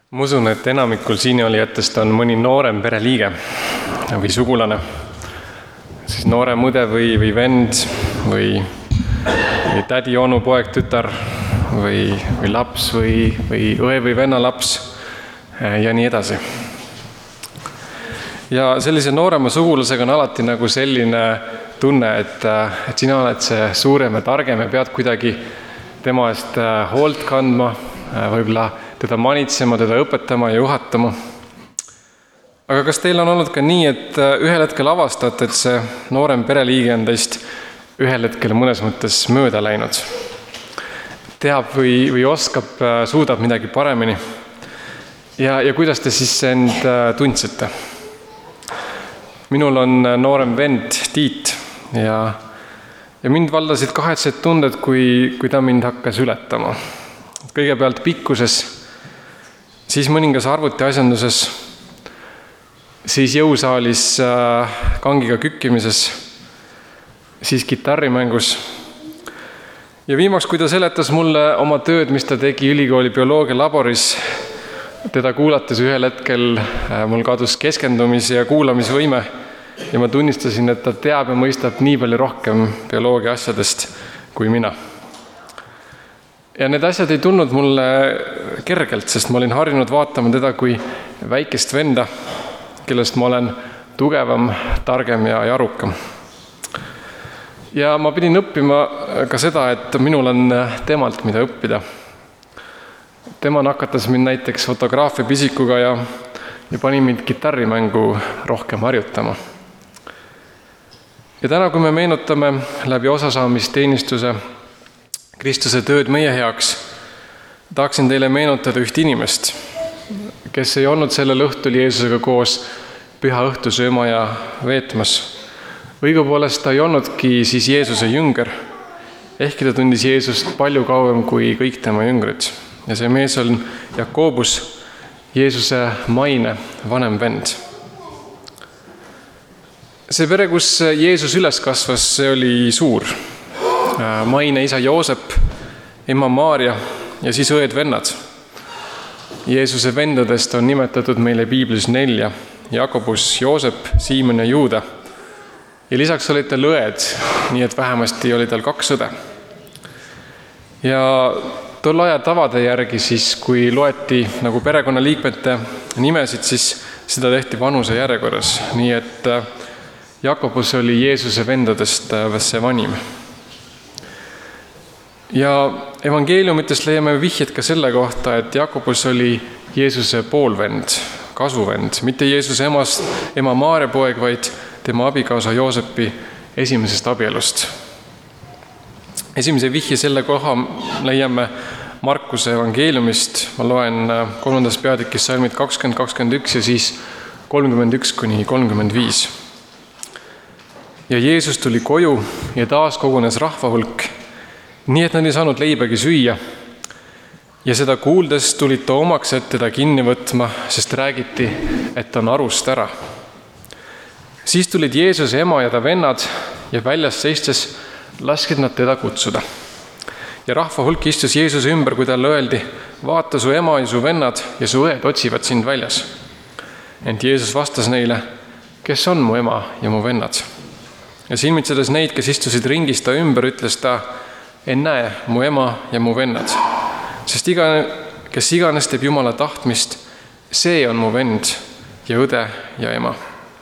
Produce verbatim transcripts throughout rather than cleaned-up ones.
Ma usun, et enamikul siinieolijatest on mõni noorem pereliige või sugulane, siis noorem õde või, või vend või, või tädi, onu, poeg, tütar või, või laps või, või õe või venna laps ja nii edasi. Ja sellise noorema sugulasega on alati nagu selline tunne, et, et sina oled see suurem ja targem ja pead kuidagi tema eest hoolt kandma, võib-olla teda manitsema, teda õpetama ja juhatama. Aga kas teil on olnud ka nii, et ühel hetkel avastate, et see noorem pereliige on teist ühel hetkel mõnes mõttes mööda läinud? Teab või, või oskab, suudab midagi paremini? Ja, ja kuidas te siis end tundsite? Minul on noorem vend Tiit ja, ja mind valdasid kahetsed tunded, kui, kui ta mind hakkas ületama. Kõigepealt pikkuses, siis mõningas arvutiasenduses, siis jõusaalis kangiga kükkimises, siis kitarrimängus. Ja viimaks, kui ta seletas mulle oma tööd, mis ta tegi ülikooli bioloogia laboris, teda kuulates ühel hetkel mul kadus keskendumis- ja kuulamisvõime ja ma tunnistasin, et ta teab ja mõistab nii palju rohkem bioloogia asjadest kui mina. Ja need asjad ei tulnud mulle kergelt, sest ma olin harjunud vaatama teda kui väikest venda, kellest ma olen tugevam, targem ja arukam. Ja ma pidin õppima ka seda, et minul on temalt mida õppida. Tema nakatas mind näiteks fotograafia pisikuga ja, ja pani mind kitarrimängu rohkem harjutama. Ja täna, kui me meenutame läbi osasaamisteenistuse Kristuse tööd meie heaks, tahaksin teile meenutada üht inimest, kes ei olnud sellel õhtul Jeesusega koos püha õhtusööma ja veetmas. Õigupoolest ta ei olnudki siis Jeesuse jünger, ehkki ta tundis Jeesust palju kauem kui kõik tema jüngrid. Ja see mees on Jakobus, Jeesuse maine vanem vend. See pere, kus Jeesus üles kasvas, see oli suur. Maine isa Joosep, ema Maaria ja siis õed-vennad. Jeesuse vendadest on nimetatud meile piiblis nelja: Jakobus, Joosep, Siimon ja Juuda. Ja lisaks olid tal õed, nii et vähemasti oli tal kaks õde. Ja tol aja tavade järgi siis, kui loeti nagu perekonnaliikmete nimesid, siis seda tehti vanuse järjekorras. Nii et Jakobus oli Jeesuse vendadest see vanim. Ja evangeeliumitest leiame vihjed ka selle kohta, et Jakobus oli Jeesuse poolvend, kasvuvend, mitte Jeesuse emast, ema Maaria poeg, vaid tema abikaasa Joosepi esimesest abielust. Esimese vihje selle koha leiame Markuse evangeeliumist. Ma loen kolmandas peatükis salmid kakskümmend, kakskümmend üks ja siis kolmkümmend üks kuni kolmkümmend viis. Ja Jeesus tuli koju ja taas kogunes rahvahulk, nii et nad ei saanud leibagi süüa. Ja seda kuuldes tulid ta omaks, et teda kinni võtma, sest räägiti, et ta on arust ära. Siis tulid Jeesuse ema ja ta vennad ja väljas seistes laskid nad teda kutsuda. Ja rahva hulk istus Jeesuse ümber, kui talle öeldi: vaata, su ema ja su vennad ja su õed otsivad sind väljas. Ent Jeesus vastas neile: kes on mu ema ja mu vennad? Ja silmitsedes neid, kes istusid ringis ta ümber, ütles ta: ennäe, mu ema ja mu vennad, sest iga, kes iganes teeb Jumala tahtmist, see on mu vend ja õde ja ema.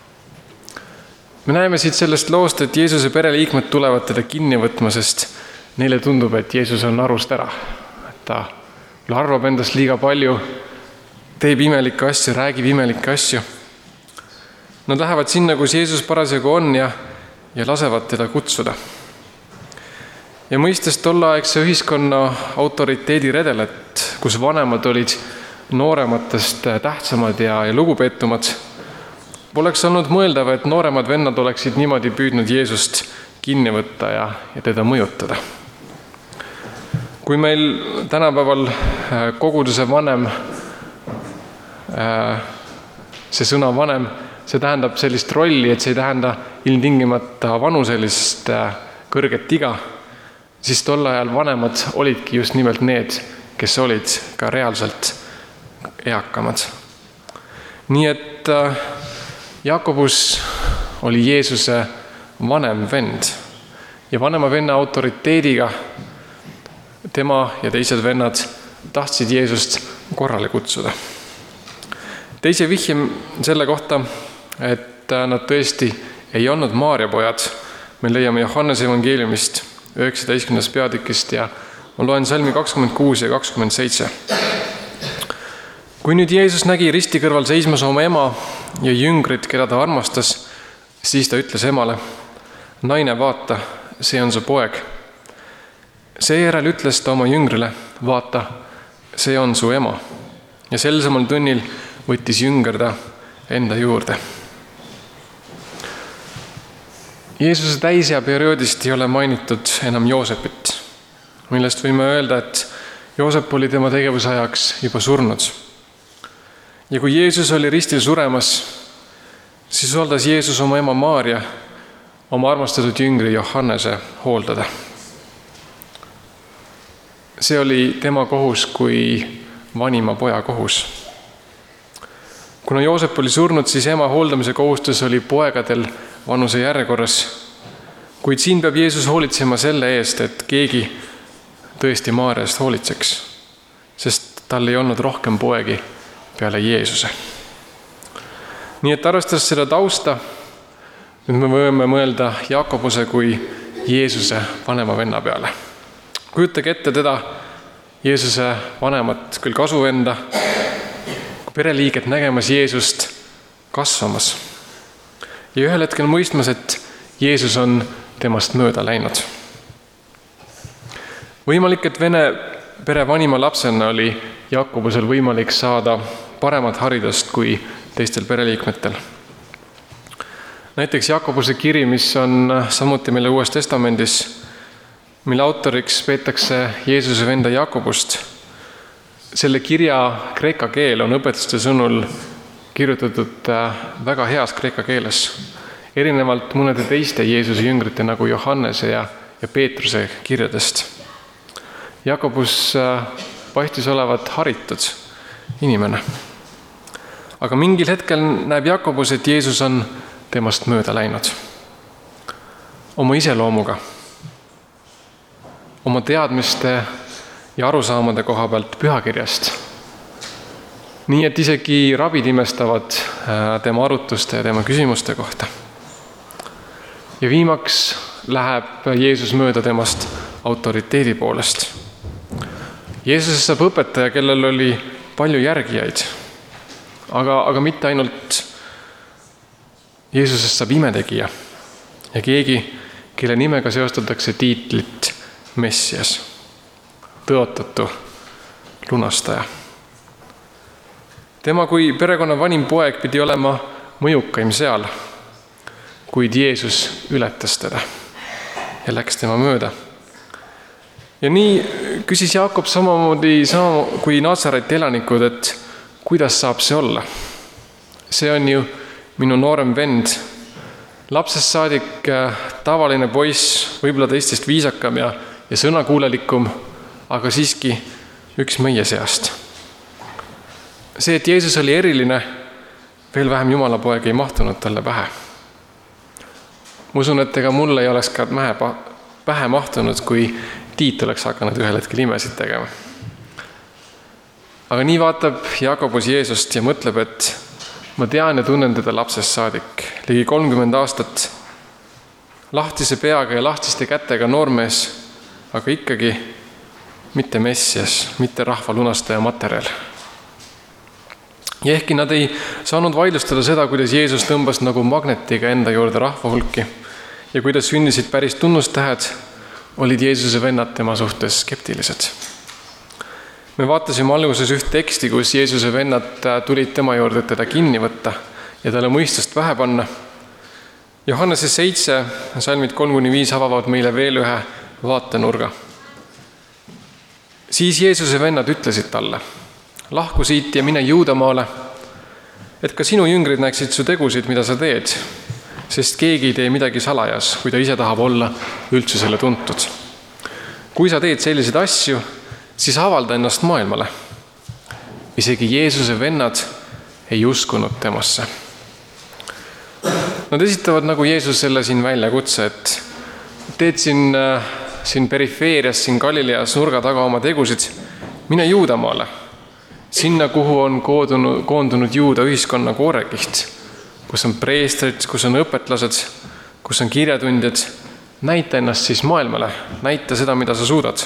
Me näeme siit sellest loost, et Jeesuse pereliikmed tulevad teda kinni võtma, sest neile tundub, et Jeesus on arust ära. Et ta arvab endast liiga palju, teeb imelikke asju, räägib imelikke asju. Nad lähevad sinna, kus Jeesus parasjagu on ja, ja lasevad teda kutsuda. Ja mõistes tolleaegse ühiskonna autoriteedi redelet, kus vanemad olid noorematest tähtsamad ja, ja lugupeetumad, poleks olnud mõeldav, et nooremad vennad oleksid niimoodi püüdnud Jeesust kinni võtta ja, ja teda mõjutada. Kui meil tänapäeval koguduse vanem, see sõna vanem, see tähendab sellist rolli, et see ei tähenda ilmtingimata vanuselist kõrget iga, siis tol ajal vanemad olidki just nimelt need, kes olid ka reaalselt eakamad. nii et Jakobus oli Jeesuse vanem vend ja vanema venna autoriteediga tema ja teised vennad tahtsid Jeesust korrale kutsuda. Teise vihje selle kohta, et nad tõesti ei olnud Maarja pojad, me leiame Johannese evangeeliumist üheksateistkümnendast peatükist ja ma loen salmi kakskümmend kuus ja kakskümmend seitse. Kui nüüd Jeesus nägi risti kõrval seismas oma ema ja jüngrid, keda ta armastas, siis ta ütles emale: naine, vaata, see on su poeg. Seejärel ütles ta oma jüngrile: vaata, see on su ema. Ja sel samal tunnil võttis jünger ta enda juurde. Jeesuse täisea perioodist ei ole mainitud enam Joosepit, millest võime öelda, et Joosep oli tema tegevusajaks juba surnud. Ja kui Jeesus oli ristil suremas, siis usaldas Jeesus oma ema Maarja oma armastatud jüngri Johannese hooldada. See oli tema kohus kui vanima poja kohus. Kuna Joosep oli surnud, siis ema hooldamise kohustus oli poegadel vanuse järjekorras, kuid siin peab Jeesus hoolitsema selle eest, et keegi tõesti Maarjast hoolitseks, sest tal ei olnud rohkem poegi peale Jeesuse. Nii et arvestades seda tausta, nüüd me võime mõelda Jakobuse kui Jeesuse vanema venna peale. Kujutage ette teda, Jeesuse vanemat küll kasuvenda, pereliiget nägemas Jeesust kasvamas ja ühel hetkel mõistmas, et Jeesus on temast mööda läinud. Võimalik, et vene pere vanima lapsena oli Jakobusel võimalik saada paremat haridust kui teistel pereliikmetel. Näiteks Jakobuse kiri, mis on samuti meile Uues Testamendis, mille autoriks peetakse Jeesuse venda Jakobust. Selle kirja kreeka keel on õpetuste sõnul kirjutatud väga heas kreeka keeles, erinevalt mõnede teiste Jeesuse jüngrite nagu Johannese ja, ja Peetruse kirjadest. Jakobus paistis olevat haritud inimene. Aga mingil hetkel näeb Jakobus, et Jeesus on temast mööda läinud. Oma iseloomuga, oma teadmiste ja arusaamade koha pealt pühakirjast. Nii et isegi rabid imestavad tema arutuste ja tema küsimuste kohta. Ja viimaks läheb Jeesus mööda temast autoriteedi poolest. Jeesusest saab õpetaja, kellel oli palju järgijaid, aga, aga mitte ainult Jeesusest saab imetegija ja keegi, kelle nimega seostatakse tiitlit Messias, tõotatu lunastaja. Tema kui perekonna vanim poeg pidi olema mõjukaim seal, kuid Jeesus ületas teda ja läks tema mööda. Ja nii küsis Jaakob samamoodi sama kui Natsareti elanikud, et kuidas saab see olla? See on ju minu noorem vend, lapsest saadik tavaline poiss, võib-olla teistest viisakam ja, ja sõnakuulelikum, aga siiski üks meie seast. See, et Jeesus oli eriline, veel vähem Jumala poeg ei mahtunud talle pähe. Ma usun, et ega mulle ei oleks ka pähe mahtunud, kui Tiit oleks hakanud ühel hetkel imesid tegema. Aga nii vaatab Jakobus Jeesust ja mõtleb, et ma tean ja tunnen teda lapsest saadik, ligi kolmkümmend aastat, lahtise peaga ja lahtiste kätega noormees, aga ikkagi mitte Messias, mitte rahva lunastaja materjal. Ja ehkki nad ei saanud vaidlustada seda, kuidas Jeesus tõmbas nagu magnetiga enda juurde rahva hulki ja kuidas sündisid päris tunnustähed, olid Jeesuse vennad tema suhtes skeptilised. Me vaatasime alguses üht teksti, kus Jeesuse vennad tulid tema juurde teda kinni võtta ja talle mõistust vähe panna. Johannese seitse, salmid kolm kuni viis avavad meile veel ühe vaatenurga. Siis Jeesuse vennad ütlesid talle: lahku siit ja mine Juudamaale, et ka sinu jüngrid näeksid su tegusid, mida sa teed, sest keegi ei tee midagi salajas, kui ta ise tahab olla üldsusele tuntud. Kui sa teed selliseid asju, siis avalda ennast maailmale. isegi Jeesuse vennad ei uskunud temasse. Nad esitavad nagu Jeesusele siin väljakutse, et teed siin, siin perifeerias, siin Galileas nurga taga oma tegusid, mine Juudamaale, sinna, kuhu on koondunud, koondunud Juuda ühiskonna koorekiht, kus on preestrid, kus on õpetlased, kus on kirjatundjad. Näita ennast siis maailmale, näita seda, mida sa suudad.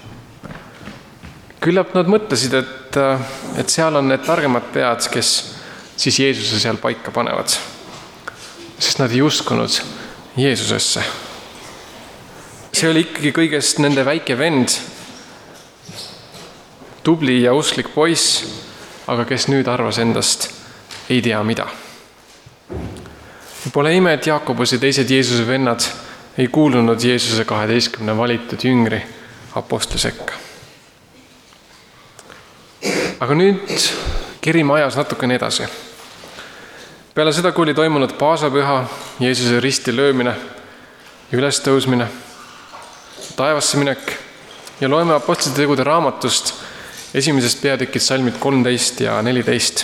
Küllap nad mõtlesid, et, et seal on need targemad pead, kes siis Jeesuse seal paika panevad. Sest nad ei uskunud Jeesusesse. See oli ikkagi kõigest nende väike vend, tubli ja usklik poiss, aga kes nüüd arvas endast ei tea mida. Pole ime, et Jaakobus ja teised Jeesuse vennad ei kuulunud Jeesuse kaheteistkümne valitud jüngri apostli sekka. Aga nüüd kerime ajas natukene edasi. Peale seda, kui oli toimunud paasapüha, Jeesuse risti löömine ja ülestõusmine, taevasse minek ja loeme apostlite tegude raamatust esimesest peatükid salmid kolmteist ja neliteist.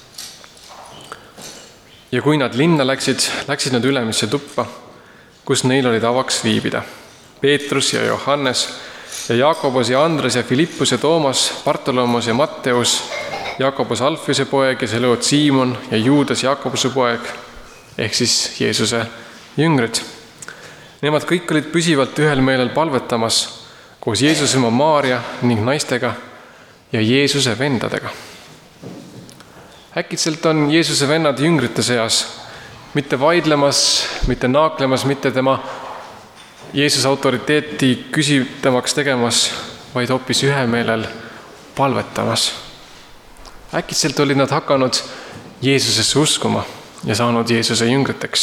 Ja kui nad linna läksid, läksid nad ülemisse tuppa, kus neil oli tavaks viibida. Peetrus ja Johannes ja Jaakobos ja Andres ja Filippus ja Toomas, Bartolomos ja Matteus, Jaakobus Alfise poeg ja Seloot Siimon ja Juudas Jaakobuse poeg, ehk siis Jeesuse jüngrid. Nemad kõik olid püsivalt ühel meelel palvetamas koos Jeesuse ema Maaria ning naistega ja Jeesuse vendadega. Äkitselt on Jeesuse vennad jüngrite seas, mitte vaidlemas, mitte naaklemas, mitte tema Jeesuse autoriteeti küsitamaks tegemas, vaid hoopis ühemeelel palvetamas. Äkitselt olid nad hakanud Jeesusesse uskuma ja saanud Jeesuse jüngriteks.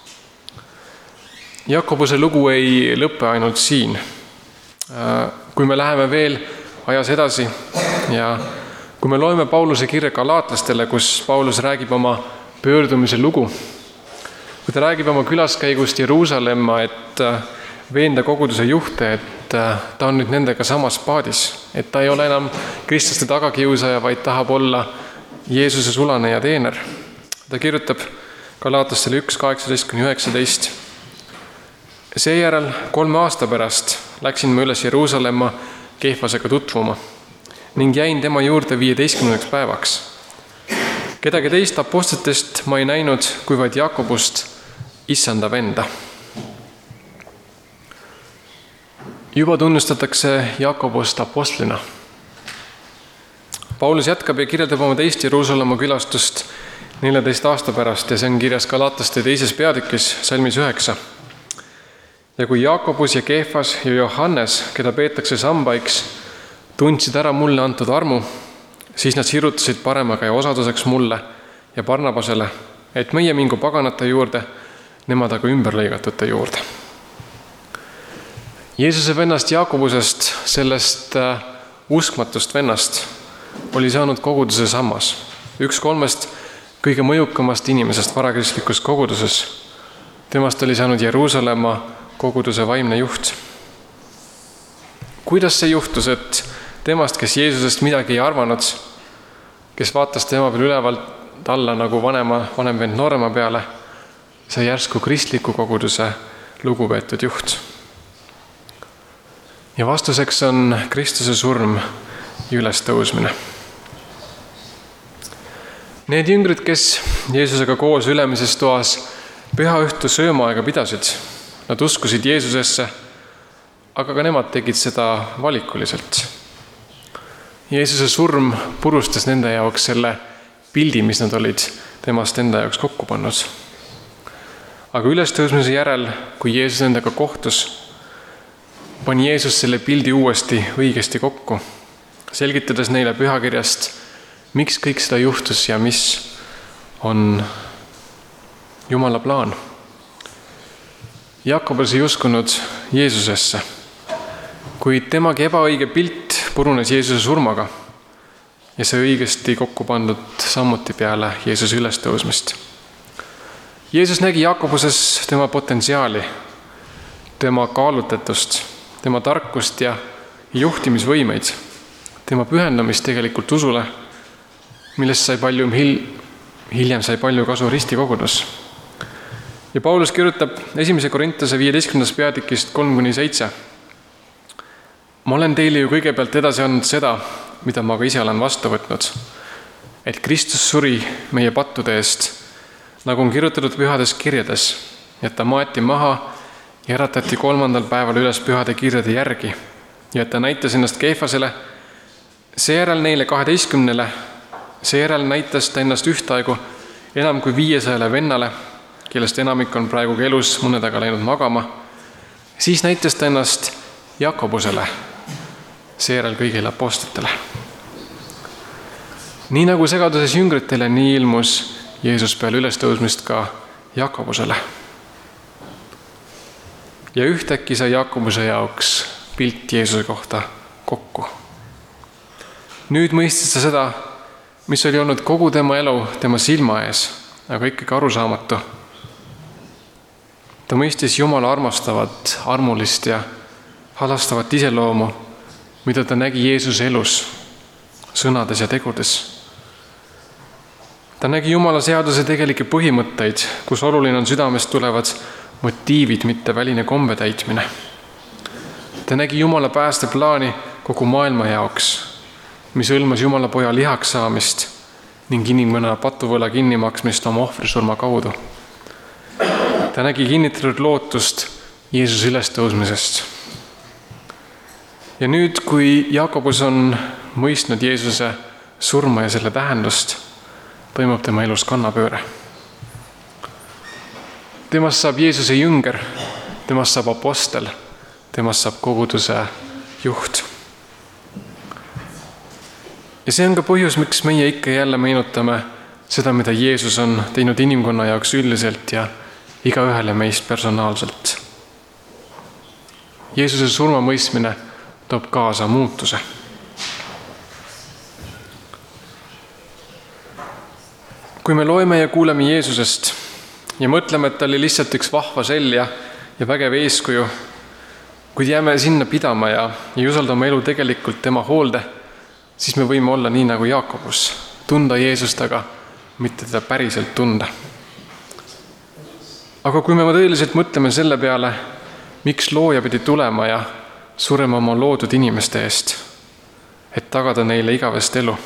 Jakobuse lugu ei lõppe ainult siin. Kui me läheme veel ajas edasi ja kui me loeme Pauluse kirja galaatlastele, kus Paulus räägib oma pöördumise lugu, kui ta räägib oma külaskäigust Jeruusalemma, et veenda koguduse juhte, et ta on nüüd nendega samas paadis, et ta ei ole enam kristlaste tagakiusaja, vaid tahab olla Jeesuse sulane ja teener. Ta kirjutab galaatlastele üks, kaheksateist kuni üheksateist. Seejärel kolme aasta pärast läksin ma üles Jeruusalemma Keefasega tutvuma ning jäin tema juurde viieteistkümneks päevaks. Kedagi teist apostlitest ma ei näinud, kui vaid Jakobust, issanda venda. Juba tunnustatakse Jakobust apostlina. Paulus jätkab ja kirjeldab oma teist Jeruusalemma külastust neljateist aasta pärast ja see on kirjas Galatlaste teises peatükis, salmis üheksa. Ja kui Jakobus ja Keefas ja Johannes, keda peetakse sambaiks, tundsid ära mulle antud armu, siis nad sirutasid paremaga ja osaduseks mulle ja Barnabasele, et meie mingu paganate juurde, nemad aga ümberlõigatute juurde. Jeesuse vennast Jakobusest, sellest uskmatust vennast, oli saanud koguduse sammas. Üks kolmest kõige mõjukamast inimesest varakristlikus koguduses. Temast oli saanud Jeruusalemma koguduse vaimne juht. Kuidas see juhtus, et temast, kes Jeesusest midagi ei arvanud, kes vaatas tema peal ülevalt alla nagu vanema, vanem vend noorema peale, sai järsku kristliku koguduse lugupeetud juht. Ja vastuseks on Kristuse surm ja ülestõusmine. Need jüngrid, kes Jeesusega koos ülemises toas pühaõhtu söömaaega pidasid, nad uskusid Jeesusesse, aga ka nemad tegid seda valikuliselt. Jeesuse surm purustas nende jaoks selle pildi, mis nad olid temast enda jaoks kokku pannud. Aga ülestõusmise järel, kui Jeesus nendega kohtus, pani Jeesus selle pildi uuesti õigesti kokku, selgitades neile pühakirjast, miks kõik seda juhtus ja mis on Jumala plaan. Jakobus ei uskunud Jeesusesse, kuid temagi ebaõige pilt purunes Jeesuse surmaga ja see õigesti kokku pandud sammuti peale Jeesuse ülestõusmist. Jeesus nägi Jakobuses tema potentsiaali, tema kaalutletust, tema tarkust ja juhtimisvõimeid, tema pühendamist tegelikult usule millest sai palju hil-, hiljem sai palju kasu ristikogudus. Ja Paulus kirjutab esimese Korintuse viieteistkümnendast peatükist kolm kuni seitse. Ma olen teile ju kõigepealt edasi andnud seda, mida ma ka ise olen vastu võtnud, et Kristus suri meie pattude eest, nagu on kirjutatud pühades kirjades, et ta maeti maha ja äratati kolmandal päeval üles pühade kirjade järgi ja et ta näitas ennast Keefasele, seejärel neile kaheteistkümnele, seejärel näitas ta ennast ühtaegu enam kui viiesajale vennale, kellest enamik on praegu elus, mõned aga läinud magama, siis näitas ta ennast Jakobusele, seejärel kõigile apostlitele. Nii nagu segaduses jüngritele, nii ilmus Jeesus peale ülestõusmist ka Jakobusele. Ja ühtäkki sai Jakobuse jaoks pilt Jeesuse kohta kokku. Nüüd mõistis ta seda, mis oli olnud kogu tema elu tema silma ees, aga ikkagi arusaamatu. Ta mõistis Jumala armastavat, armulist ja halastavat iseloomu, mida ta nägi Jeesuse elus, sõnades ja tegudes. Ta nägi Jumala seaduse tegelikke põhimõtteid, kus oluline on südamest tulevad motiivid, mitte väline kombe täitmine. Ta nägi Jumala päästeplaani kogu maailma jaoks, mis hõlmas Jumala poja lihaks saamist ning inimkonna patuvõla kinnimaksmist oma ohvrisurma kaudu. Ta nägi kinnitatud lootust Jeesuse ülestõusmisest. Ja nüüd, kui Jakobus on mõistnud Jeesuse surma ja selle tähendust, toimub tema elus kannapööre. Temast saab Jeesuse jünger, temast saab apostel, temast saab koguduse juht. Ja see on ka põhjus, miks meie ikka jälle meenutame seda, mida Jeesus on teinud inimkonna jaoks üldiselt ja igaühele meist personaalselt. Jeesuse surma mõistmine toob kaasa muutuse. Kui me loeme ja kuuleme Jeesusest ja mõtleme, et ta oli lihtsalt üks vahva sell ja, ja vägev eeskuju, kui jääme sinna pidama ja ei usalda oma elu tegelikult tema hoolde, siis me võime olla nii nagu Jakobus, tunda Jeesust, aga mitte teda päriselt tunda. Aga kui me tõeliselt mõtleme selle peale, miks looja pidi tulema ja surema oma loodud inimeste eest, et tagada neile igavest elu.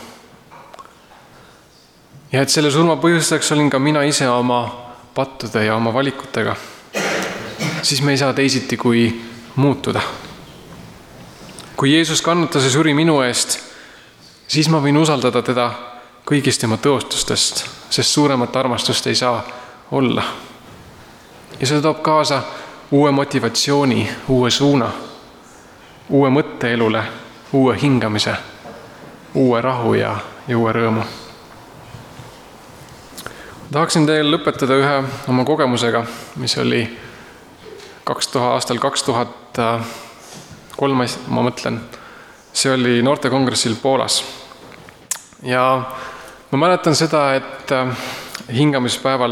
Ja et selle surma põhjustajaks olin ka mina ise oma pattude ja oma valikutega, siis me ei saa teisiti kui muutuda. Kui Jeesus kannatas ja suri minu eest, siis ma võin usaldada teda kõigist tema tõostustest, sest suuremat armastust ei saa olla. Ja see toob kaasa uue motivatsiooni, uue suuna, uue mõtte elule, uue hingamise, uue rahu ja, ja uue rõõmu. Tahaksin teile lõpetada ühe oma kogemusega, mis oli kaks tuhat, aastal kaks tuhat kolm, ma mõtlen. See oli noortekongressil Poolas. Ja ma mäletan seda, et hingamispäeval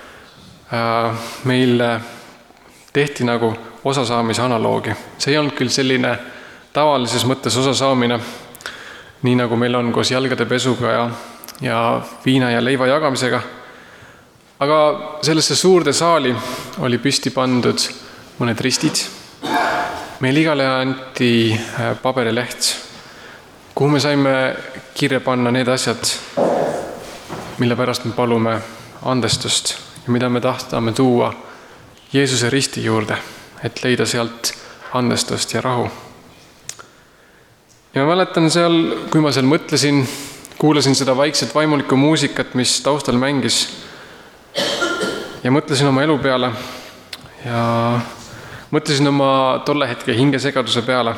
meil tehti nagu osasaamise analoogi. See ei olnud küll selline tavalises mõttes osasaamine, nii nagu meil on koos jalgade pesuga ja, ja viina ja leiva jagamisega. Aga sellesse suurde saali oli püsti pandud mõned ristid. Meil igale anti paberileht, kuhu me saime kirja panna need asjad, mille pärast me palume andestust ja mida me tahtame tuua Jeesuse risti juurde, et leida sealt andestust ja rahu. Ja ma mäletan seal, kui ma seal mõtlesin, kuulasin seda vaikset vaimulikku muusikat, mis taustal mängis, ja mõtlesin oma elu peale ja mõtlesin oma tolle hetke hingesegaduse peale,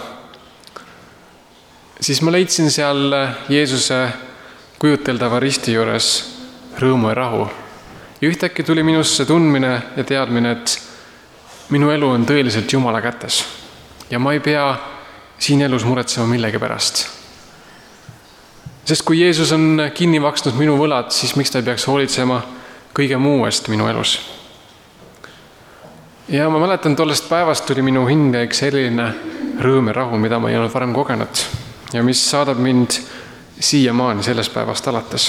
siis ma leidsin seal Jeesuse kujuteldava risti juures rõõmu ja rahu. Ja ühtäkki tuli minusse tundmine ja teadmine, et minu elu on tõeliselt Jumala kätes ja ma ei pea siin elus muretsema millegi pärast. Sest kui Jeesus on kinni maksnud minu võlad, siis miks ta ei peaks hoolitsema kõige muu eest minu elus. Ja ma mäletan, tollest päevast tuli minu hinge üks selline rõõm ja rahu, mida ma ei olnud varem kogenud ja mis saadab mind siiamaani sellest päevast alates.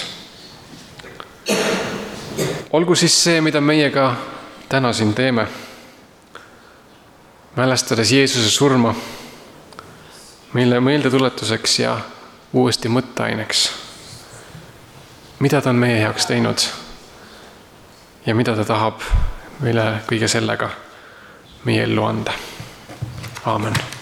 Olgu siis see, mida meie ka täna siin teeme, mälestades Jeesuse surma, mille meeldetuletuseks ja uuesti mõtteaineks, mida ta on meie heaks teinud ja mida ta tahab meile kõige sellega meie ellu anda. Aamen.